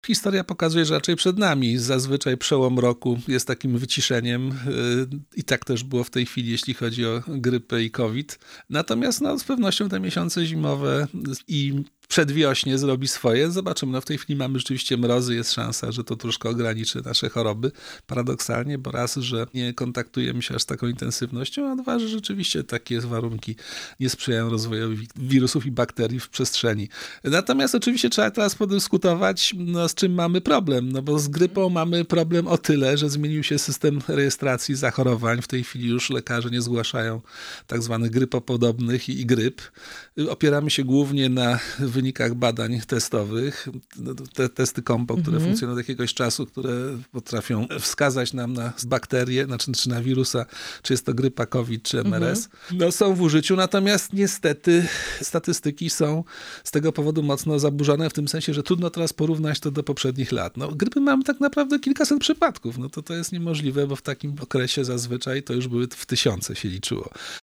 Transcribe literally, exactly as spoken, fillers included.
Historia pokazuje, że raczej przed nami. Zazwyczaj przełom roku jest takim wyciszeniem i tak też było w tej chwili, jeśli chodzi o grypę i COVID. Natomiast no, z pewnością te miesiące zimowe i przedwiośnie zrobi swoje. Zobaczymy. No w tej chwili mamy rzeczywiście mrozy. Jest szansa, że to troszkę ograniczy nasze choroby. Paradoksalnie, bo raz, że nie kontaktujemy się aż z taką intensywnością, a dwa, że rzeczywiście takie warunki nie sprzyjają rozwojowi wirusów i bakterii w przestrzeni. Natomiast oczywiście trzeba teraz podyskutować, no, z czym mamy problem. No bo z grypą mamy problem o tyle, że zmienił się system rejestracji zachorowań. W tej chwili już lekarze nie zgłaszają tak zwanych grypopodobnych i gryp. Opieramy się głównie na wynikach badań testowych. Te testy kompo, które mhm. funkcjonują od jakiegoś czasu, które potrafią wskazać nam na bakterię, znaczy czy na wirusa, czy jest to grypa, COVID, czy M R S. Mhm. No są w użyciu, natomiast niestety statystyki są z tego powodu mocno zaburzone, w tym sensie, że trudno teraz porównać to do poprzednich lat. No, grypy mamy tak naprawdę kilkaset przypadków. No to to jest niemożliwe, bo w takim okresie zazwyczaj to już były w tysiące się liczyło.